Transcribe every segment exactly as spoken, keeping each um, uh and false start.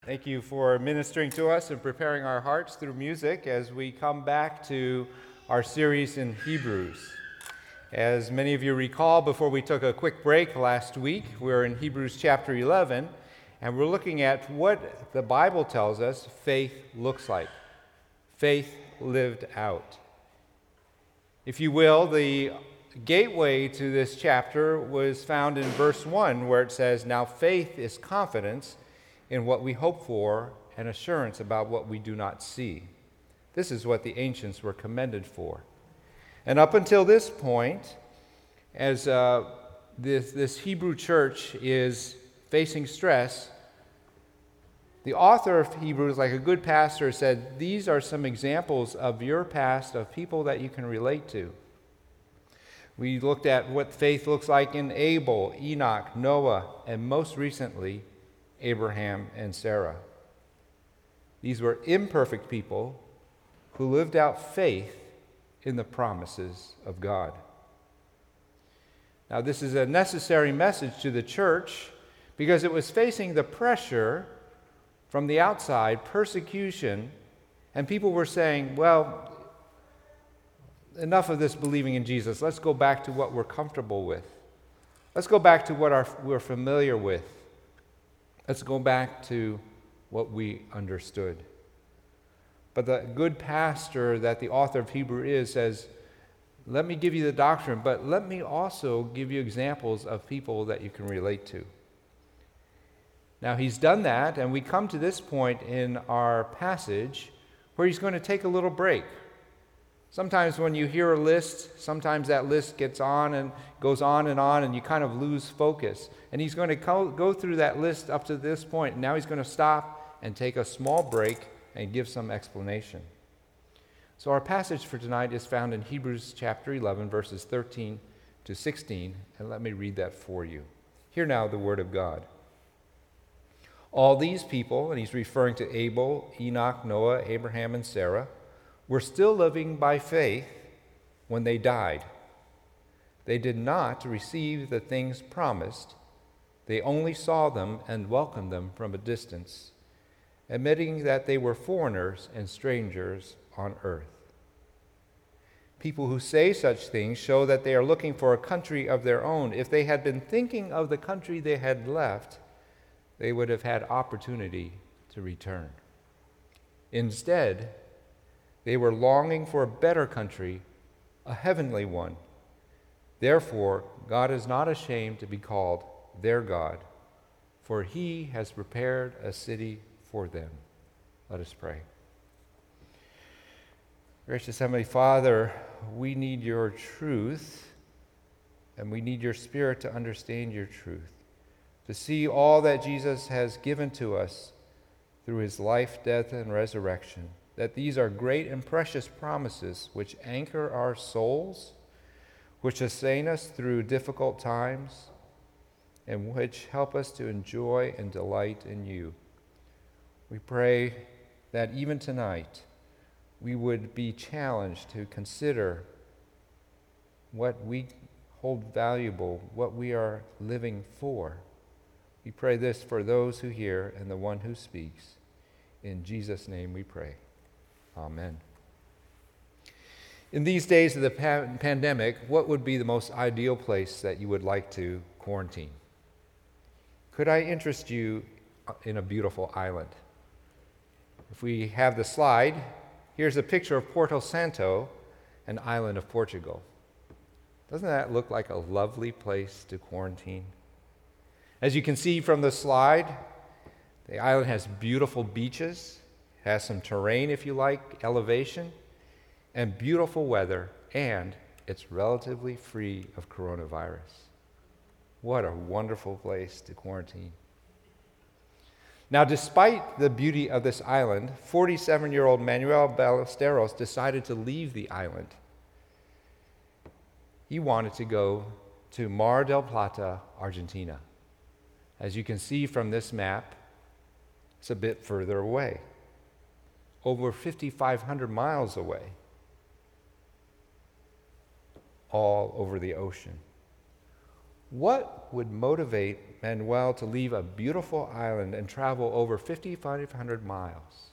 Thank you for ministering to us and preparing our hearts through music as we come back to our series in Hebrews. As many of you recall, before we took a quick break last week, we were in Hebrews chapter eleven, and we're looking at what the Bible tells us faith looks like. Faith lived out. If you will, the gateway to this chapter was found in verse one, where it says, "Now faith is confidence in what we hope for and assurance about what we do not see." This is what the ancients were commended for. And up until this point, as uh, this, this Hebrew church is facing stress, the author of Hebrews, like a good pastor, said, these are some examples of your past, of people that you can relate to. We looked at what faith looks like in Abel, Enoch, Noah, and most recently, Abraham and Sarah. These were imperfect people who lived out faith in the promises of God. Now, this is a necessary message to the church because it was facing the pressure from the outside, persecution, and people were saying, well, enough of this believing in Jesus. Let's go back to what we're comfortable with. Let's go back to what our, we're familiar with. Let's go back to what we understood. But the good pastor that the author of Hebrew is says, let me give you the doctrine, but let me also give you examples of people that you can relate to. Now, he's done that, and we come to this point in our passage where he's going to take a little break. Sometimes when you hear a list, sometimes that list gets on and goes on and on, and you kind of lose focus. And he's going to co- go through that list up to this point, and now he's going to stop and take a small break and give some explanation. So our passage for tonight is found in Hebrews chapter eleven, verses thirteen to sixteen, and let me read that for you. Hear now the word of God. All these people, and he's referring to Abel, Enoch, Noah, Abraham, and Sarah, were still living by faith when they died. They did not receive the things promised. They only saw them and welcomed them from a distance, admitting that they were foreigners and strangers on earth. People who say such things show that they are looking for a country of their own. If they had been thinking of the country they had left, they would have had opportunity to return. Instead, they were longing for a better country, a heavenly one. Therefore, God is not ashamed to be called their God, for he has prepared a city for them. Let us pray. Gracious Heavenly Father, we need your truth, and we need your Spirit to understand your truth, to see all that Jesus has given to us through his life, death, and resurrection, that these are great and precious promises which anchor our souls, which sustain us through difficult times, and which help us to enjoy and delight in you. We pray that even tonight we would be challenged to consider what we hold valuable, what we are living for. We pray this for those who hear and the one who speaks. In Jesus' name we pray. Amen. In these days of the pa- pandemic, what would be the most ideal place that you would like to quarantine? Could I interest you in a beautiful island? If we have the slide, here's a picture of Porto Santo, an island of Portugal. Doesn't that look like a lovely place to quarantine? As you can see from the slide, the island has beautiful beaches, has some terrain, if you like, elevation, and beautiful weather, and it's relatively free of coronavirus. What a wonderful place to quarantine. Now, despite the beauty of this island, forty-seven-year-old Manuel Ballesteros decided to leave the island. He wanted to go to Mar del Plata, Argentina. As you can see from this map, it's a bit further away, over five thousand five hundred miles away, all over the ocean. What would motivate Manuel to leave a beautiful island and travel over fifty-five hundred miles?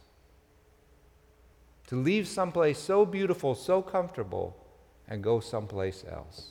To leave someplace so beautiful, so comfortable, and go someplace else?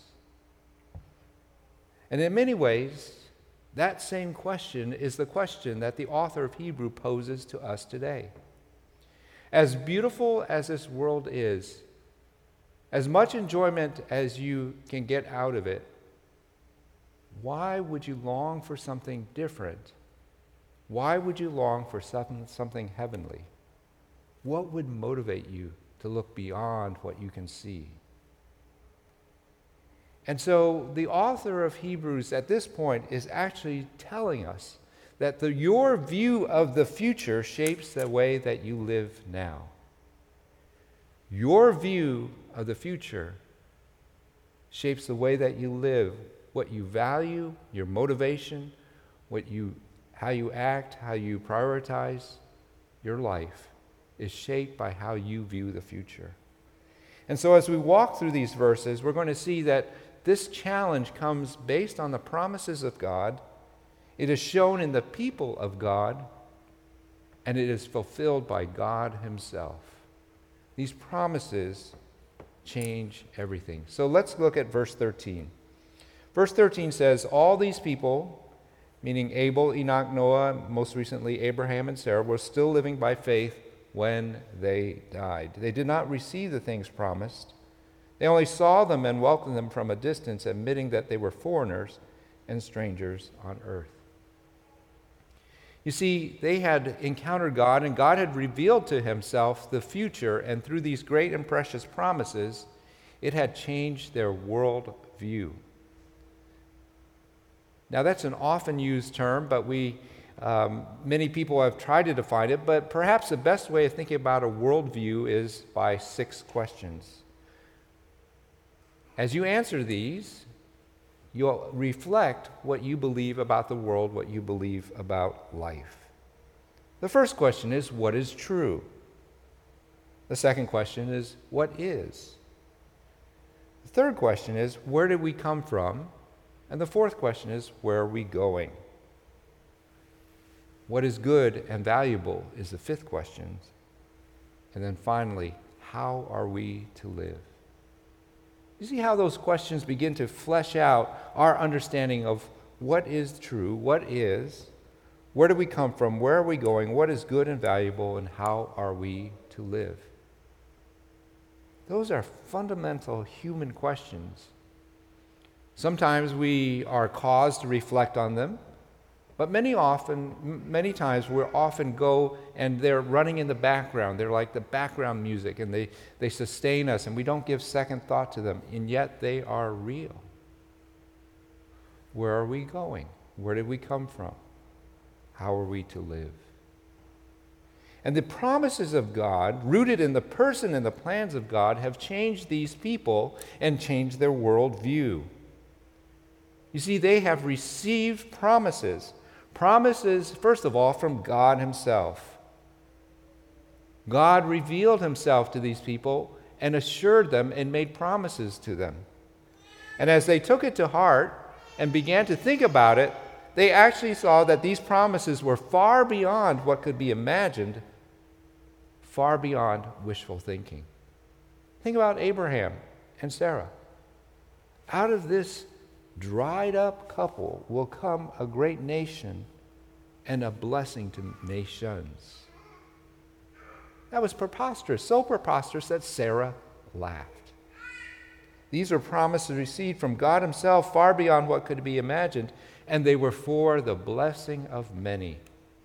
And in many ways, that same question is the question that the author of Hebrew poses to us today. As beautiful as this world is, as much enjoyment as you can get out of it, why would you long for something different? Why would you long for something, something heavenly? What would motivate you to look beyond what you can see? And so the author of Hebrews at this point is actually telling us that the, your view of the future shapes the way that you live now. Your view of the future shapes the way that you live, what you value, your motivation, what you, how you act, how you prioritize your life is shaped by how you view the future. And so as we walk through these verses, we're going to see that this challenge comes based on the promises of God. It is shown in the people of God, and it is fulfilled by God himself. These promises change everything. So let's look at verse thirteen. Verse thirteen says, all these people, meaning Abel, Enoch, Noah, most recently Abraham and Sarah, were still living by faith when they died. They did not receive the things promised. They only saw them and welcomed them from a distance, admitting that they were foreigners and strangers on earth. You see, they had encountered God, and God had revealed to himself the future, and through these great and precious promises, it had changed their world view. Now, that's an often used term, but we um, many people have tried to define it, but perhaps the best way of thinking about a worldview is by six questions. As you answer these, you'll reflect what you believe about the world, what you believe about life. The first question is, what is true? The second question is, what is? The third question is, where did we come from? And the fourth question is, where are we going? What is good and valuable is the fifth question. And then finally, how are we to live? You see how those questions begin to flesh out our understanding of what is true, what is, where do we come from, where are we going, what is good and valuable, and how are we to live? Those are fundamental human questions. Sometimes we are caused to reflect on them, but many often, many times we often go and they're running in the background. They're like the background music, and they, they sustain us, and we don't give second thought to them, and yet they are real. Where are we going? Where did we come from? How are we to live? And the promises of God, rooted in the person and the plans of God, have changed these people and changed their worldview. You see, they have received promises. Promises, first of all, from God himself. God revealed himself to these people and assured them and made promises to them. And as they took it to heart and began to think about it, they actually saw that these promises were far beyond what could be imagined, far beyond wishful thinking. Think about Abraham and Sarah. Out of this dried up couple will come a great nation and a blessing to nations. That was preposterous, so preposterous that Sarah laughed. These are promises received from God himself, far beyond what could be imagined, and they were for the blessing of many.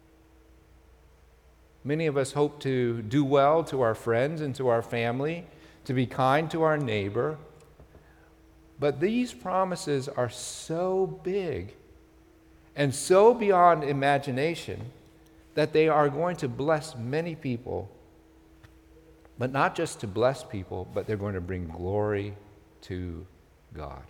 Many of us hope to do well to our friends and to our family, to be kind to our neighbor. But these promises are so big and so beyond imagination that they are going to bless many people, but not just to bless people, but they're going to bring glory to God.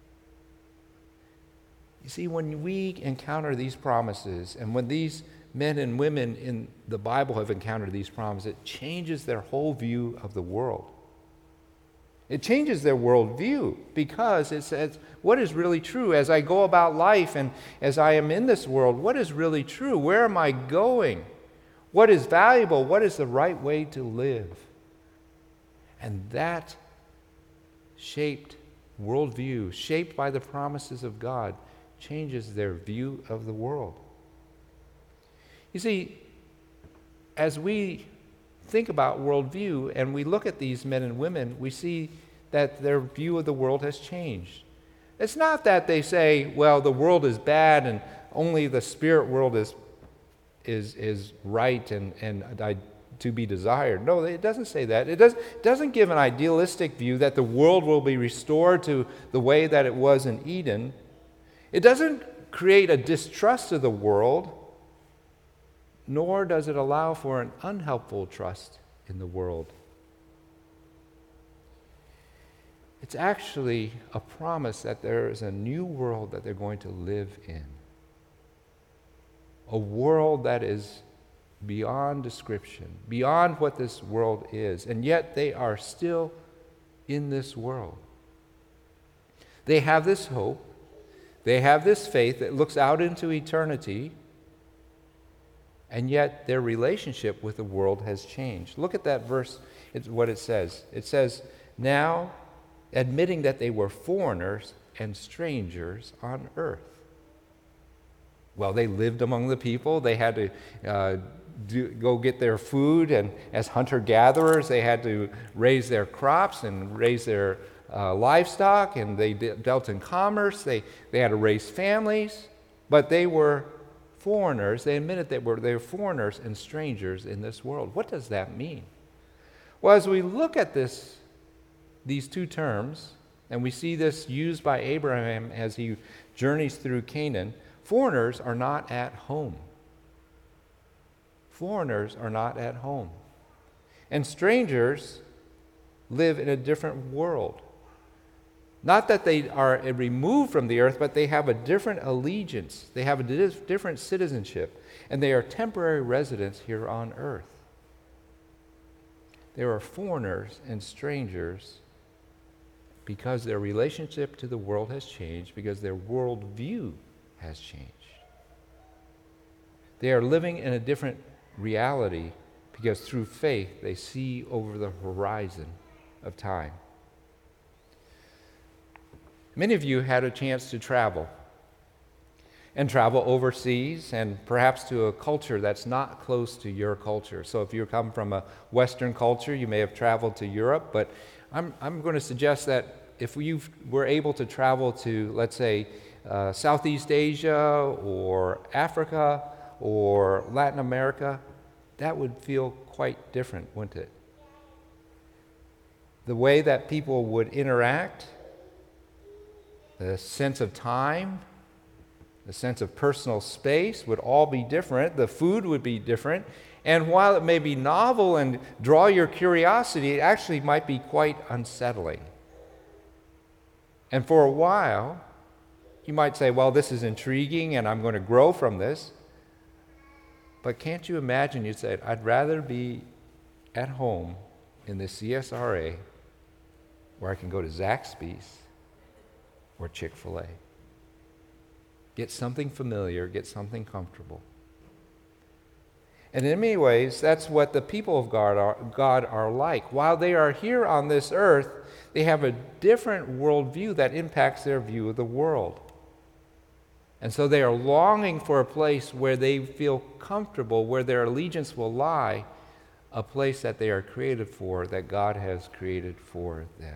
You see, when we encounter these promises, and when these men and women in the Bible have encountered these promises, it changes their whole view of the world. It changes their worldview because it says, what is really true? As I go about life and as I am in this world, what is really true? Where am I going? What is valuable? What is the right way to live? And that shaped worldview, shaped by the promises of God, changes their view of the world. You see, as we think about worldview and we look at these men and women, we see that their view of the world has changed. It's not that they say, well, the world is bad and only the spirit world is is is right and, and I, to be desired. No, it doesn't say that. It, does, it doesn't give an idealistic view that the world will be restored to the way that it was in Eden. It doesn't create a distrust of the world, nor does it allow for an unhelpful trust in the world. It's actually a promise that there is a new world that they're going to live in. A world that is beyond description, beyond what this world is, and yet they are still in this world. They have this hope, they have this faith that looks out into eternity, and yet their relationship with the world has changed. Look at that verse, it's what it says. It says, now admitting that they were foreigners and strangers on earth. Well, they lived among the people. They had to uh, do, go get their food, and as hunter-gatherers, they had to raise their crops and raise their uh, livestock, and they de- dealt in commerce. They, they had to raise families, but they were foreigners. They admitted they were, they were foreigners and strangers in this world. What does that mean? Well, as we look at this, these two terms, and we see this used by Abraham as he journeys through Canaan, foreigners are not at home. Foreigners are not at home. And strangers live in a different world. Not that they are removed from the earth, but they have a different allegiance. They have a different citizenship, and they are temporary residents here on earth. There are foreigners and strangers because their relationship to the world has changed, because their worldview has changed. They are living in a different reality because through faith they see over the horizon of time. Many of you had a chance to travel and travel overseas and perhaps to a culture that's not close to your culture. So if you come from a Western culture, you may have traveled to Europe, but I'm, I'm going to suggest that if you were able to travel to, let's say, uh, Southeast Asia or Africa or Latin America, that would feel quite different, wouldn't it? The way that people would interact, the sense of time, the sense of personal space would all be different. The food would be different. And while it may be novel and draw your curiosity, it actually might be quite unsettling. And for a while, you might say, well, this is intriguing and I'm going to grow from this. But can't you imagine, you said, I'd rather be at home in the C S R A where I can go to Zaxby's or Chick-fil-A. Get something familiar, get something comfortable. And in many ways, that's what the people of God are, God are like. While they are here on this earth, they have a different worldview that impacts their view of the world. And so they are longing for a place where they feel comfortable, where their allegiance will lie, a place that they are created for, that God has created for them.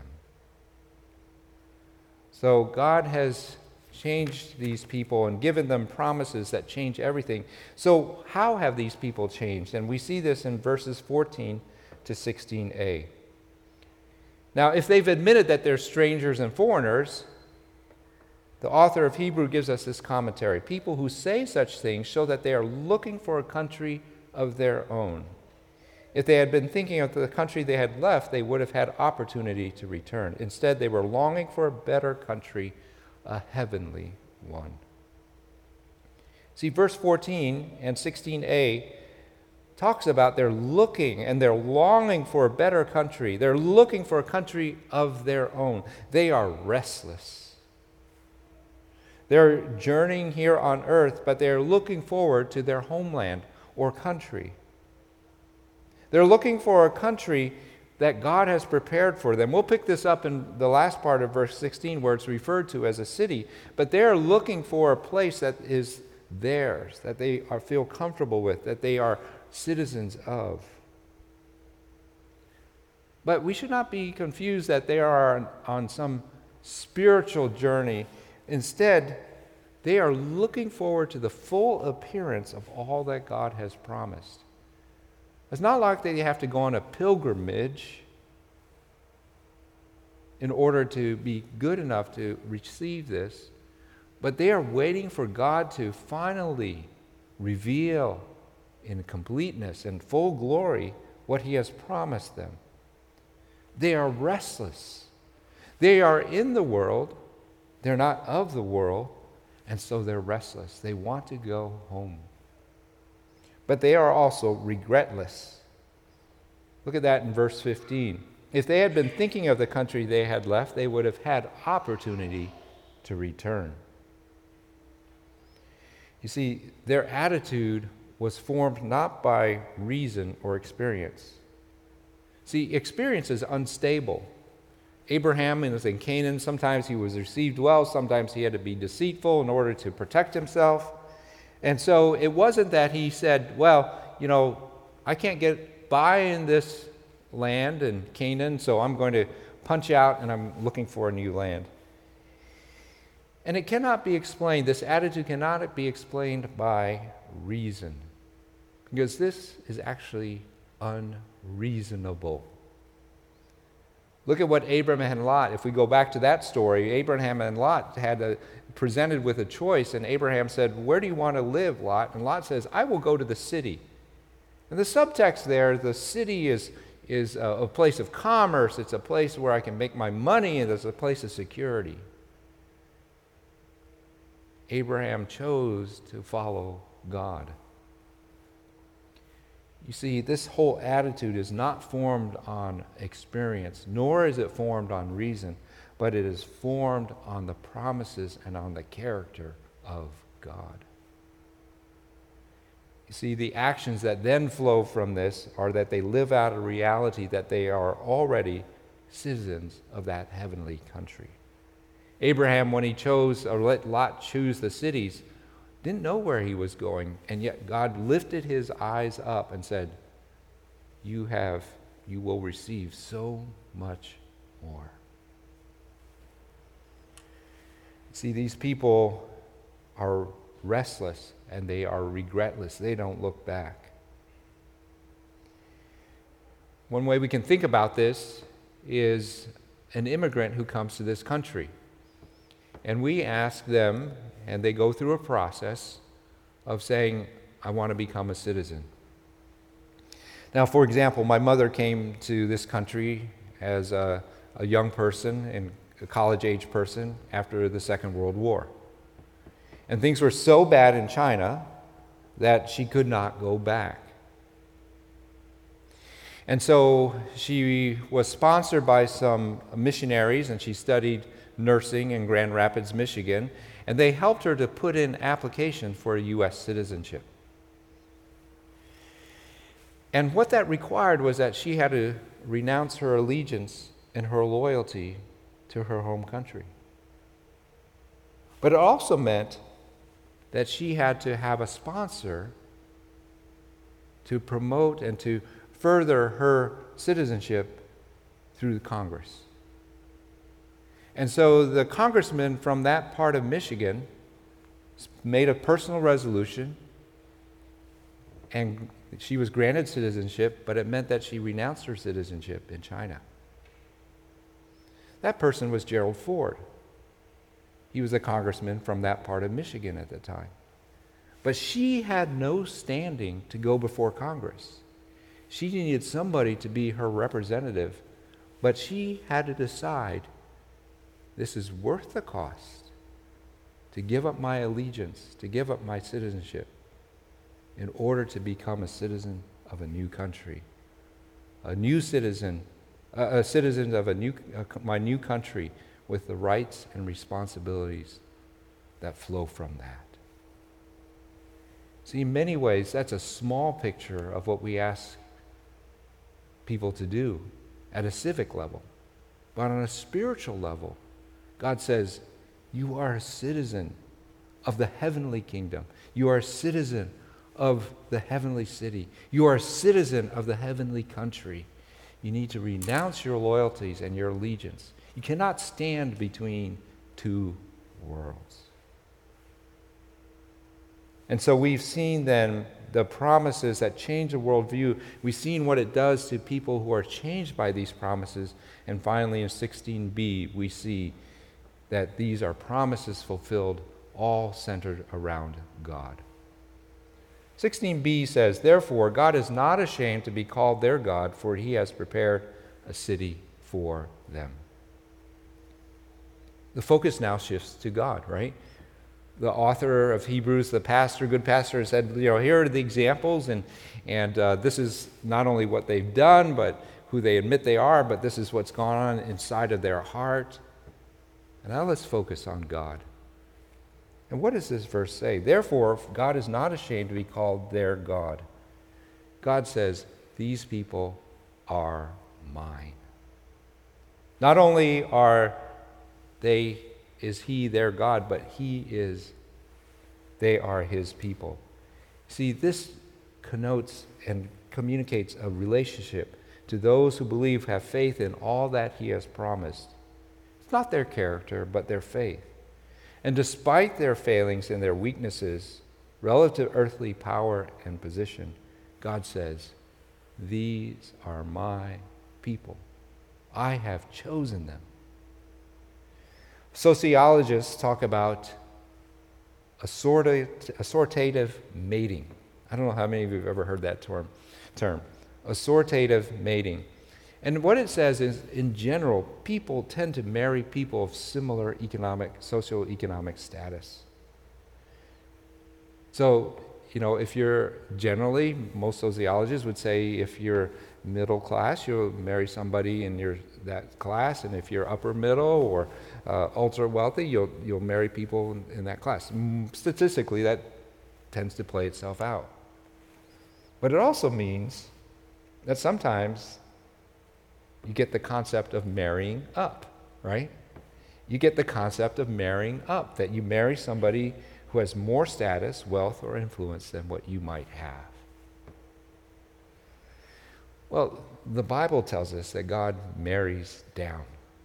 So God has changed these people and given them promises that change everything. So how have these people changed? And we see this in verses fourteen to sixteen a. Now, if they've admitted that they're strangers and foreigners, the author of Hebrew gives us this commentary. People who say such things show that they are looking for a country of their own. If they had been thinking of the country they had left, they would have had opportunity to return. Instead, they were longing for a better country, a heavenly one. See, verse fourteen and sixteen a talks about they're looking and they're longing for a better country. They're looking for a country of their own. They are restless. They're journeying here on earth, but they're looking forward to their homeland or country. They're looking for a country that God has prepared for them. We'll pick this up in the last part of verse sixteen where it's referred to as a city, but they're looking for a place that is theirs, that they are, feel comfortable with, that they are citizens of. But we should not be confused that they are on, on some spiritual journey. Instead, they are looking forward to the full appearance of all that God has promised. It's not like they have to go on a pilgrimage in order to be good enough to receive this, but they are waiting for God to finally reveal in completeness and full glory what He has promised them. They are restless. They are in the world. They're not of the world, and so they're restless. They want to go home. But they are also regretless. Look at that in verse fifteen. If they had been thinking of the country they had left, they would have had opportunity to return. You see, their attitude was formed not by reason or experience. See, experience is unstable. Abraham was in Canaan. Sometimes he was received well. Sometimes he had to be deceitful in order to protect himself. And so it wasn't that he said, well, you know, I can't get by in this land in Canaan, so I'm going to punch out and I'm looking for a new land. And it cannot be explained, this attitude cannot be explained by reason, because this is actually unreasonable. Look at what Abraham and Lot, if we go back to that story, Abraham and Lot had a, presented with a choice, and Abraham said, where do you want to live, Lot? And Lot says, I will go to the city. And the subtext there, the city is, is a, a place of commerce, it's a place where I can make my money, and it's a place of security. Abraham chose to follow God. You see, this whole attitude is not formed on experience, nor is it formed on reason, but it is formed on the promises and on the character of God. You see, the actions that then flow from this are that they live out a reality that they are already citizens of that heavenly country. Abraham, when he chose, or let Lot choose the cities, didn't know where he was going, and yet God lifted his eyes up and said, you have, you will receive so much more. See, these people are restless and they are regretless. They don't look back. One way we can think about this is an immigrant who comes to this country. And we ask them, and they go through a process of saying, I want to become a citizen. Now, for example, my mother came to this country as a, a young person and a college-age person after the Second World War. And things were so bad in China that she could not go back. And so she was sponsored by some missionaries, and she studied nursing in Grand Rapids, Michigan, and they helped her to put in application for a U S citizenship. And what that required was that she had to renounce her allegiance and her loyalty to her home country. But it also meant that she had to have a sponsor to promote and to further her citizenship through Congress. And so the congressman from that part of Michigan made a personal resolution, and she was granted citizenship, but it meant that she renounced her citizenship in China. That person was Gerald Ford. He was a congressman from that part of Michigan at the time. But she had no standing to go before Congress. She needed somebody to be her representative, but she had to decide, this is worth the cost to give up my allegiance, to give up my citizenship in order to become a citizen of a new country, a new citizen, a, a citizen of a new, a, my new country with the rights and responsibilities that flow from that. See, in many ways, that's a small picture of what we ask people to do at a civic level. But on a spiritual level, God says, you are a citizen of the heavenly kingdom. You are a citizen of the heavenly city. You are a citizen of the heavenly country. You need to renounce your loyalties and your allegiance. You cannot stand between two worlds. And so we've seen then the promises that change the worldview. We've seen what it does to people who are changed by these promises. And finally, in sixteen b, we see that these are promises fulfilled, all centered around God. sixteen b says, therefore, God is not ashamed to be called their God, for he has prepared a city for them. The focus now shifts to God, right? The author of Hebrews, the pastor, good pastor, said, you know, here are the examples, and, and uh, this is not only what they've done, but who they admit they are, but this is what's gone on inside of their heart. And now let's focus on God. And what does this verse say? Therefore, God is not ashamed to be called their God. God says, these people are mine. Not only are they is he their God, but he is, they are his people. See, this connotes and communicates a relationship to those who believe, have faith in all that he has promised. It's not their character, but their faith. And despite their failings and their weaknesses, relative earthly power and position, God says, these are my people. I have chosen them. Sociologists talk about assortative mating. I don't know how many of you have ever heard that term. term. Assortative mating. And what it says is, in general, people tend to marry people of similar economic, socioeconomic status. So, you know, if you're generally, most sociologists would say if you're middle class, you'll marry somebody in your that class, and if you're upper middle or uh, ultra wealthy, you'll you'll marry people in, in that class. Statistically, that tends to play itself out. But it also means that sometimes you get the concept of marrying up, right? You get the concept of marrying up, that you marry somebody who has more status, wealth, or influence than what you might have. Well, the Bible tells us that God marries down.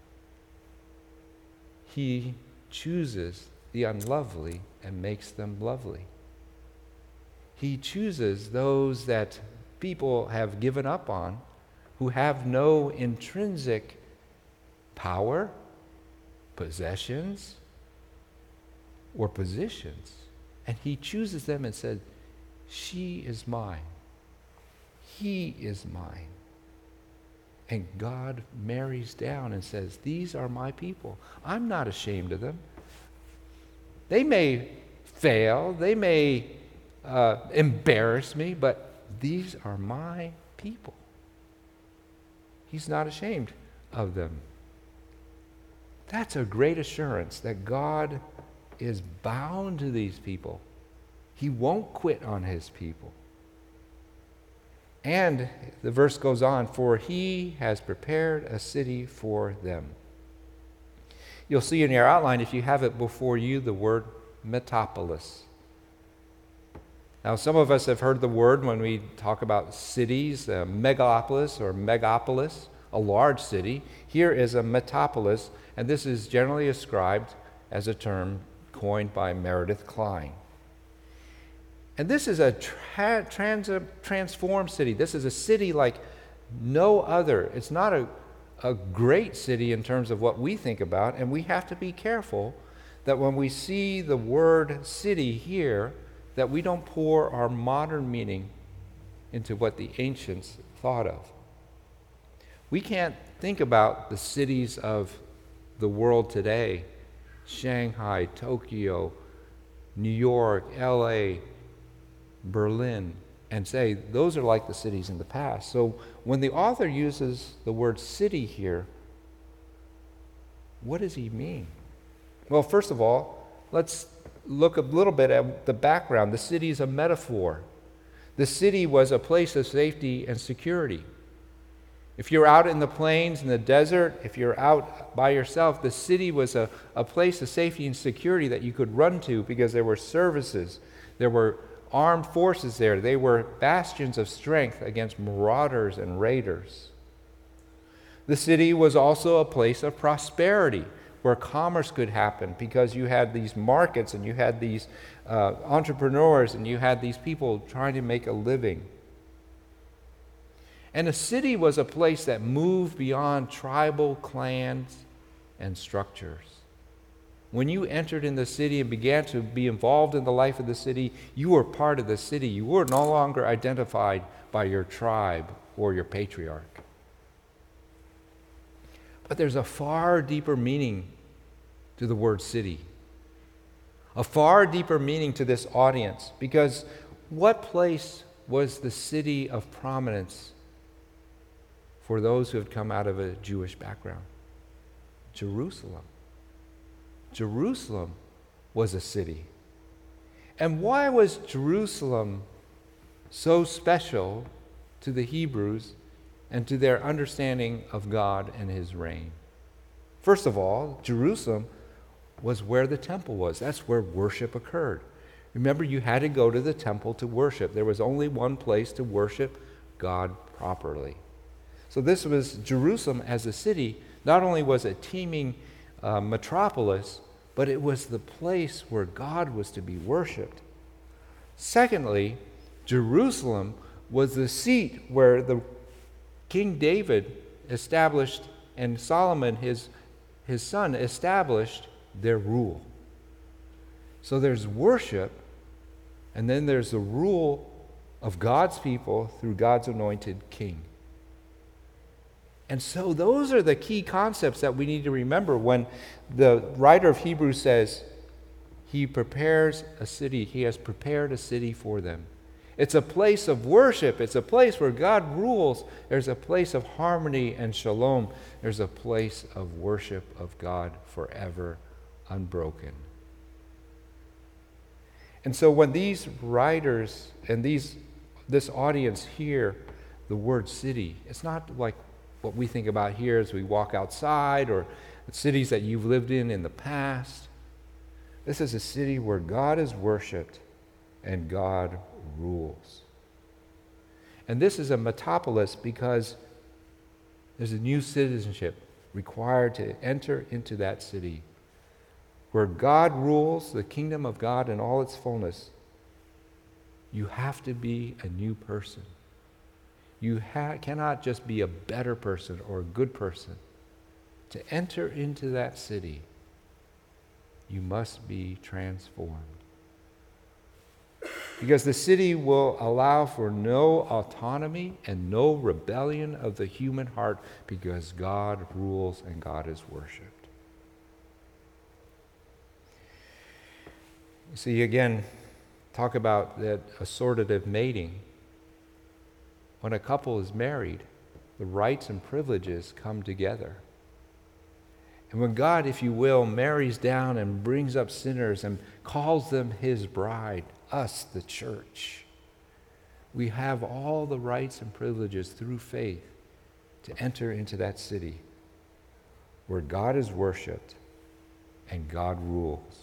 He chooses the unlovely and makes them lovely. He chooses those that people have given up on, who have no intrinsic power, possessions, or positions. And he chooses them and said, she is mine. He is mine. And God marries down and says, these are my people. I'm not ashamed of them. They may fail, they may uh, embarrass me, but these are my people. He's not ashamed of them. That's a great assurance that God is bound to these people. He won't quit on his people. And the verse goes on, for he has prepared a city for them. You'll see in your outline, if you have it before you, the word metropolis. Now, some of us have heard the word when we talk about cities, a megalopolis or megapolis, a large city. Here is a metropolis, and this is generally ascribed as a term coined by Meredith Kline. And this is a tra- trans- transformed city. This is a city like no other. It's not a, a great city in terms of what we think about, and we have to be careful that when we see the word city here, that we don't pour our modern meaning into what the ancients thought of. We can't think about the cities of the world today, Shanghai, Tokyo, New York, L A, Berlin, and say those are like the cities in the past. So when the author uses the word city here, what does he mean? Well, first of all, let's look a little bit at the background. The city is a metaphor. The city was a place of safety and security. If you're out in the plains, in the desert, if you're out by yourself, the city was a, a place of safety and security that you could run to because there were services, there were armed forces there. They were bastions of strength against marauders and raiders. The city was also a place of prosperity where commerce could happen because you had these markets and you had these uh, entrepreneurs and you had these people trying to make a living. And a city was a place that moved beyond tribal clans and structures. When you entered in the city and began to be involved in the life of the city, you were part of the city. You were no longer identified by your tribe or your patriarch. But there's a far deeper meaning to the word city, a far deeper meaning to this audience, because what place was the city of prominence for those who had come out of a Jewish background? Jerusalem. Jerusalem was a city. And why was Jerusalem so special to the Hebrews and to their understanding of God and his reign? First of all, Jerusalem was where the temple was. That's where worship occurred. Remember, you had to go to the temple to worship. There was only one place to worship God properly. So this was Jerusalem as a city. Not only was it teeming uh, metropolis, but it was the place where God was to be worshiped. Secondly, Jerusalem was the seat where the King David established, and Solomon, his, his son, established their rule. So there's worship, and then there's the rule of God's people through God's anointed king. And so those are the key concepts that we need to remember when the writer of Hebrews says he prepares a city. He has prepared a city for them. It's a place of worship. It's a place where God rules. There's a place of harmony and shalom. There's a place of worship of God forever, unbroken. And so when these writers and these this audience hear the word city, it's not like what we think about here as we walk outside or cities that you've lived in in the past. This is a city where God is worshiped and God rules. And this is a metropolis because there's a new citizenship required to enter into that city where God rules, the kingdom of God in all its fullness. You have to be a new person. You ha- cannot just be a better person or a good person. To enter into that city, you must be transformed. Because the city will allow for no autonomy and no rebellion of the human heart because God rules and God is worshipped. You see, again, talk about that assortative mating. When a couple is married, the rights and privileges come together. And when God, if you will, marries down and brings up sinners and calls them his bride, us, the church, we have all the rights and privileges through faith to enter into that city where God is worshiped and God rules.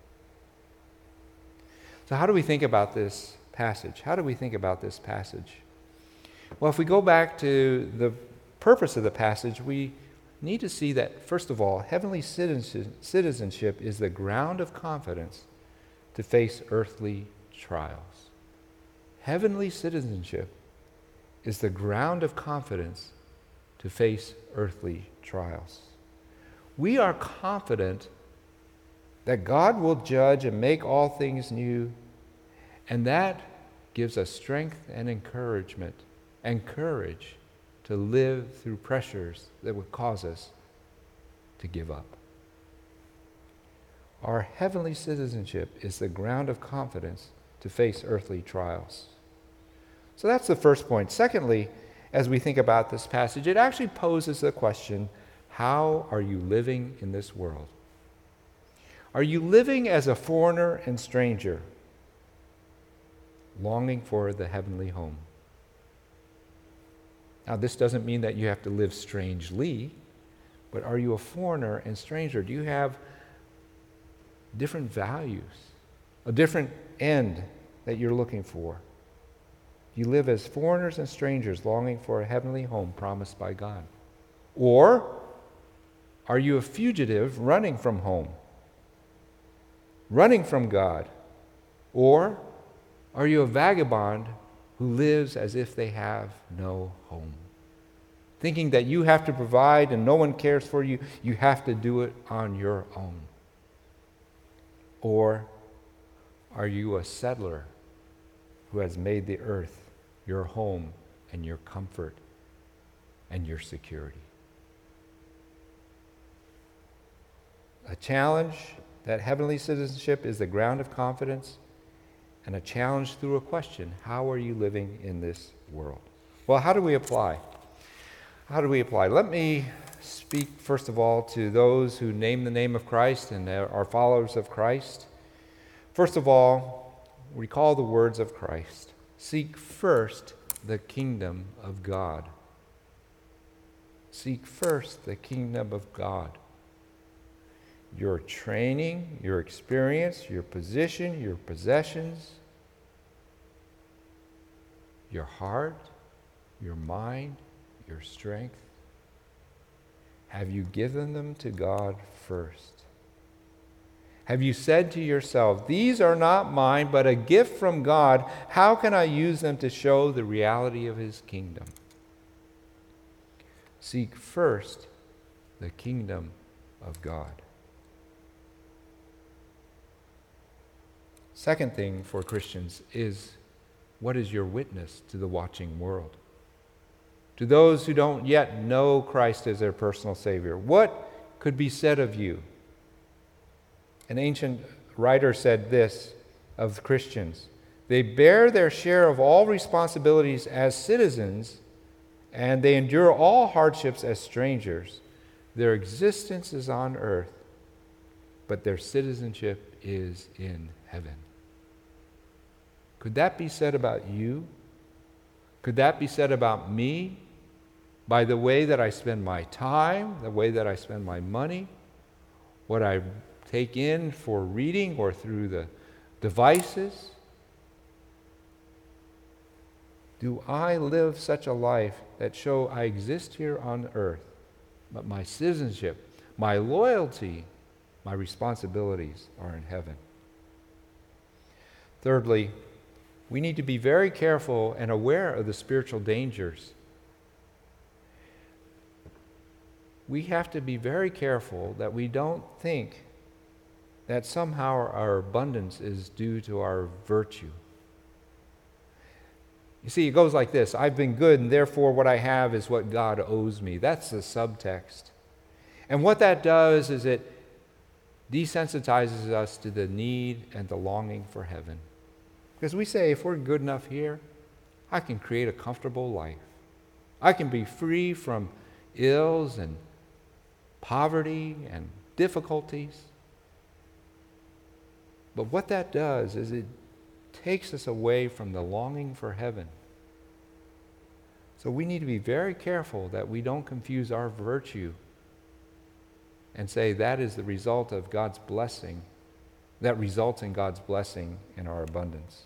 So how do we think about this passage? How do we think about this passage? Well, if we go back to the purpose of the passage, we need to see that, first of all, heavenly citizenship is the ground of confidence to face earthly trials. Heavenly citizenship is the ground of confidence to face earthly trials. We are confident that God will judge and make all things new, and that gives us strength and encouragement and courage to live through pressures that would cause us to give up. Our heavenly citizenship is the ground of confidence to face earthly trials. So that's the first point. Secondly, as we think about this passage, it actually poses the question, how are you living in this world? Are you living as a foreigner and stranger, longing for the heavenly home? Now, this doesn't mean that you have to live strangely, but are you a foreigner and stranger? Do you have different values, a different end that you're looking for? You live as foreigners and strangers longing for a heavenly home promised by God. Or are you a fugitive running from home, running from God? Or are you a vagabond who lives as if they have no home, thinking that you have to provide and no one cares for you, you have to do it on your own? Or are you a settler who has made the earth your home and your comfort and your security? A challenge that heavenly citizenship is the ground of confidence, and a challenge through a question, how are you living in this world? Well, how do we apply? How do we apply? Let me speak first of all to those who name the name of Christ and are followers of Christ. First of all, recall the words of Christ. Seek first the kingdom of God. Seek first the kingdom of God. Your training, your experience, your position, your possessions, your heart, your mind, your strength. Have you given them to God first? Have you said to yourself, these are not mine, but a gift from God. How can I use them to show the reality of His kingdom? Seek first the kingdom of God. Second thing for Christians is, what is your witness to the watching world? To those who don't yet know Christ as their personal Savior, what could be said of you? An ancient writer said this of Christians: they bear their share of all responsibilities as citizens, and they endure all hardships as strangers. Their existence is on earth, but their citizenship is in heaven. Could that be said about you? Could that be said about me by the way that I spend my time, the way that I spend my money, what I take in for reading or through the devices? Do I live such a life that show I exist here on earth, but my citizenship, my loyalty, my responsibilities are in heaven? Thirdly, we need to be very careful and aware of the spiritual dangers. We have to be very careful that we don't think that somehow our abundance is due to our virtue. You see, it goes like this: I've been good, and therefore what I have is what God owes me. That's the subtext. And what that does is it desensitizes us to the need and the longing for heaven. Because we say, if we're good enough here, I can create a comfortable life. I can be free from ills and poverty and difficulties. But what that does is it takes us away from the longing for heaven. So we need to be very careful that we don't confuse our virtue and say that is the result of God's blessing, that results in God's blessing in our abundance.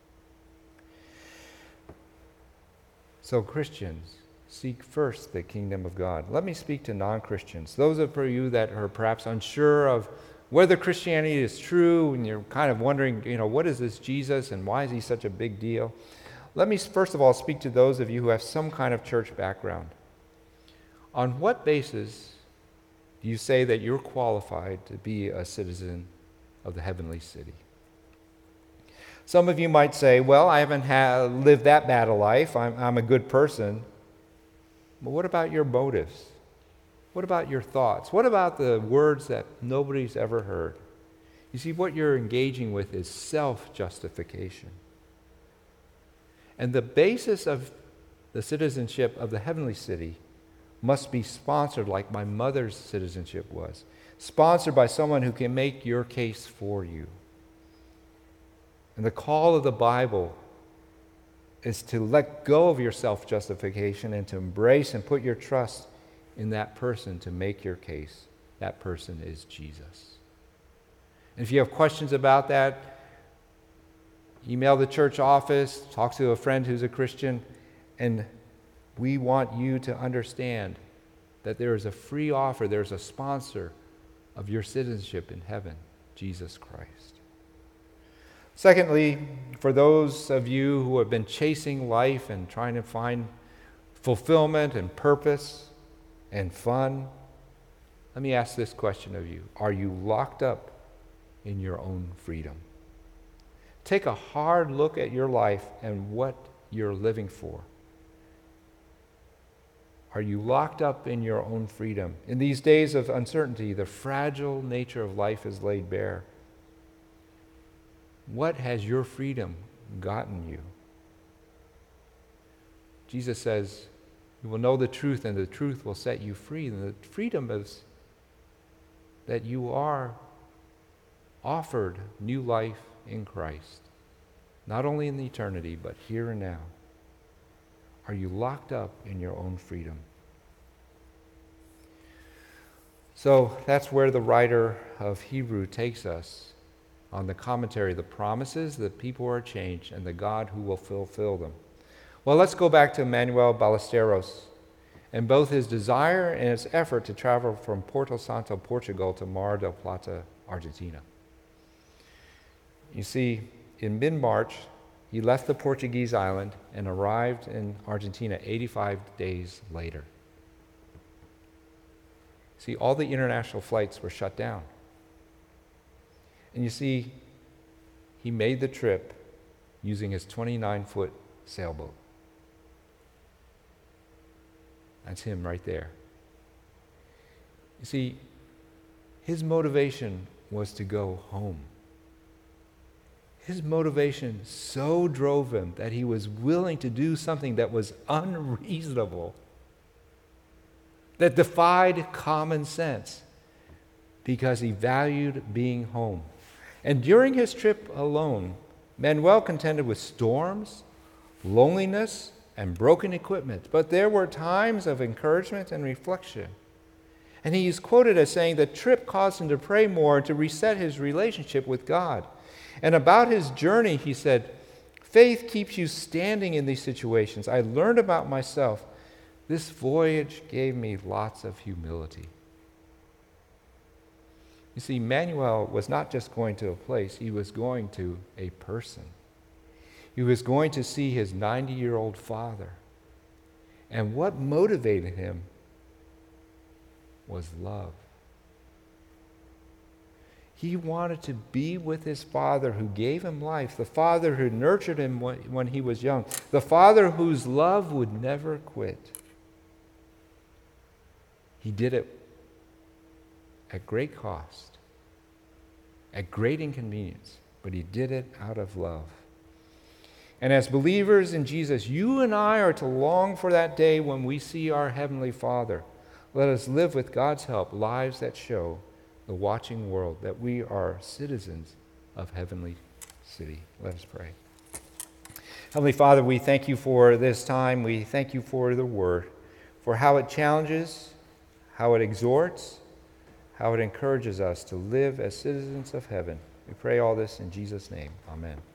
So Christians, seek first the kingdom of God. Let me speak to non-Christians, those of you that are perhaps unsure of whether Christianity is true, and you're kind of wondering, you know, what is this Jesus and why is he such a big deal? Let me first of all speak to those of you who have some kind of church background. On what basis do you say that you're qualified to be a citizen of the heavenly city? Some of you might say, well, I haven't had, lived that bad a life. I'm, I'm a good person. But what about your motives? What about your thoughts? What about the words that nobody's ever heard? You see, what you're engaging with is self-justification. And the basis of the citizenship of the heavenly city must be sponsored like my mother's citizenship was. Sponsored by someone who can make your case for you. And the call of the Bible is to let go of your self-justification and to embrace and put your trust in that person to make your case. That person is Jesus. And if you have questions about that, email the church office, talk to a friend who's a Christian, and we want you to understand that there is a free offer, there's a sponsor of your citizenship in heaven, Jesus Christ. Secondly, for those of you who have been chasing life and trying to find fulfillment and purpose and fun, let me ask this question of you. Are you locked up in your own freedom? Take a hard look at your life and what you're living for. Are you locked up in your own freedom? In these days of uncertainty, the fragile nature of life is laid bare. What has your freedom gotten you? Jesus says, you will know the truth, and the truth will set you free. And the freedom is that you are offered new life in Christ, not only in eternity, but here and now. Are you locked up in your own freedom? So that's where the writer of Hebrew takes us on the commentary, the promises that people are changed and the God who will fulfill them. Well, let's go back to Manuel Ballesteros and both his desire and his effort to travel from Porto Santo, Portugal to Mar del Plata, Argentina. You see, in mid-March, he left the Portuguese island and arrived in Argentina eighty-five days later. See, all the international flights were shut down. And you see, he made the trip using his twenty-nine foot sailboat. That's him right there. You see, his motivation was to go home. His motivation so drove him that he was willing to do something that was unreasonable, that defied common sense, because he valued being home. And during his trip alone, Manuel contended with storms, loneliness, and broken equipment. But there were times of encouragement and reflection. And he is quoted as saying the trip caused him to pray more and to reset his relationship with God. And about his journey, he said, faith keeps you standing in these situations. I learned about myself. This voyage gave me lots of humility. You see, Manuel was not just going to a place, he was going to a person. He was going to see his ninety-year-old father. And what motivated him was love. He wanted to be with his father who gave him life, the father who nurtured him when, when he was young, the father whose love would never quit. He did it at great cost, at great inconvenience, but he did it out of love. And as believers in Jesus, you and I are to long for that day when we see our Heavenly Father. Let us live with God's help lives that show the watching world that we are citizens of Heavenly City. Let us pray. Heavenly Father, we thank you for this time. We thank you for the Word, for how it challenges, how it exhorts, how it encourages us to live as citizens of heaven. We pray all this in Jesus' name. Amen.